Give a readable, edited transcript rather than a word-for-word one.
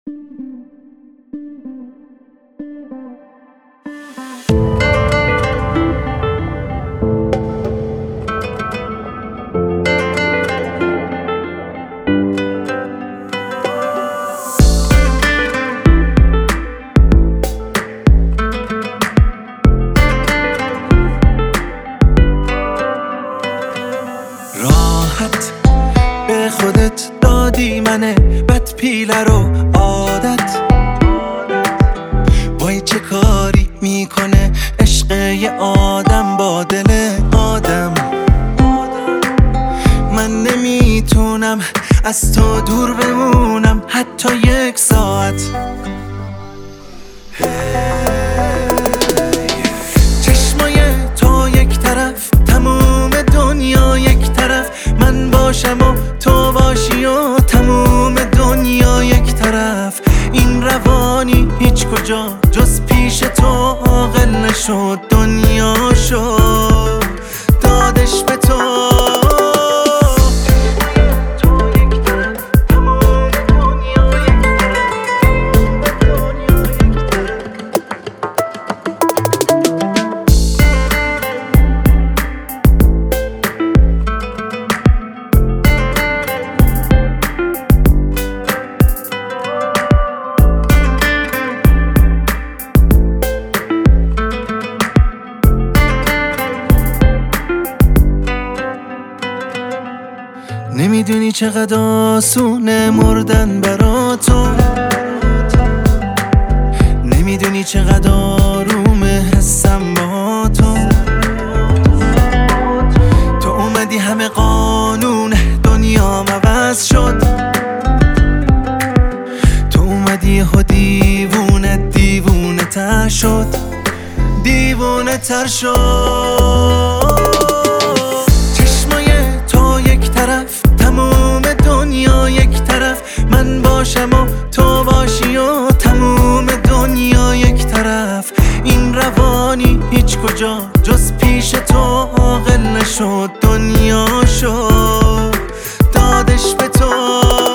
راحت به خودت دادی منه بد پیله رو عادت وای چه کاری میکنه عشق یه آدم با دل آدم. من نمیتونم از تو دور بمونم حتی یک ساعت. چشمای تو یک طرف تموم دنیا یک طرف، من باشم و تو باشی و تموم دنیا یک طرف. این روانی هیچ کجا جز پیش تو عاقل نشد، دنیا شد دادش به تو. نمیدونی چقدر آسونه مردن برا تو، نمیدونی چقدر آرومه حسم با تو. تو اومدی همه قانون دنیا عوض شد، تو اومدی و دیوونه تر شد، دیوونه تر شد. تموم دنیا یک طرف، من باشم و تو باشی و تموم دنیا یک طرف. این روانی هیچ کجا جز پیش تو عاقل نشد، دنیا شد دادش به تو.